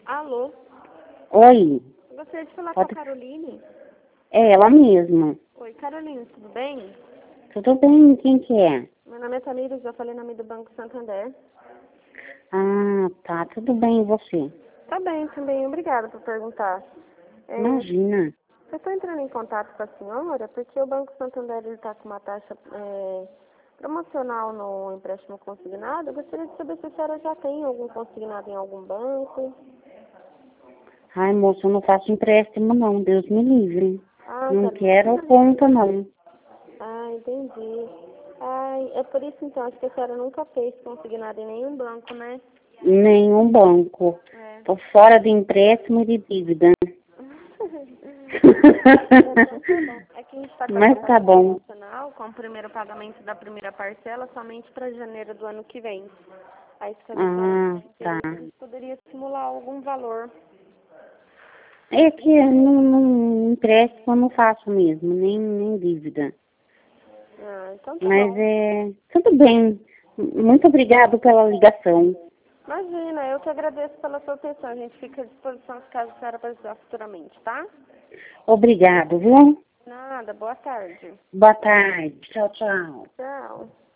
Alô? Oi, Gostaria de falar com a pode... Caroline. é ela mesma. Oi, Caroline, tudo bem? Tudo bem, quem que é? Meu nome é Tamires, eu falei em nome do Banco Santander. Ah, tá, tudo bem, e você? Tá bem, também, obrigada por perguntar. Imagina. Eu estou entrando em contato com a senhora porque o Banco Santander está com uma taxa promocional no empréstimo consignado. Eu gostaria de saber se a senhora já tem algum consignado em algum banco. Ai, moça, eu não faço empréstimo não, Deus me livre. Ah, Não quero Caroline. conta não. Ah, entendi. Ai, é por isso então, acho que a senhora nunca fez consignado em nenhum banco, né? Nenhum banco. É. Tô fora de empréstimo e de dívida. Então tá bom. É que a gente está com a Mas tá campanha bom. promocional com o primeiro pagamento da primeira parcela somente para janeiro do ano que vem. Aí se caso a senhora Ah, tiver tá. interesse, a gente poderia simular algum valor. É que eu não empréstimo eu não faço mesmo, nem dívida. Ah, então tá Mas bom. é, tudo bem. Muito obrigado pela ligação. Imagina, eu que agradeço pela sua atenção. A gente fica à disposição caso a senhora precisar futuramente, tá? Obrigado, viu? Nada, boa tarde. Boa tarde. Tchau, tchau. Tchau.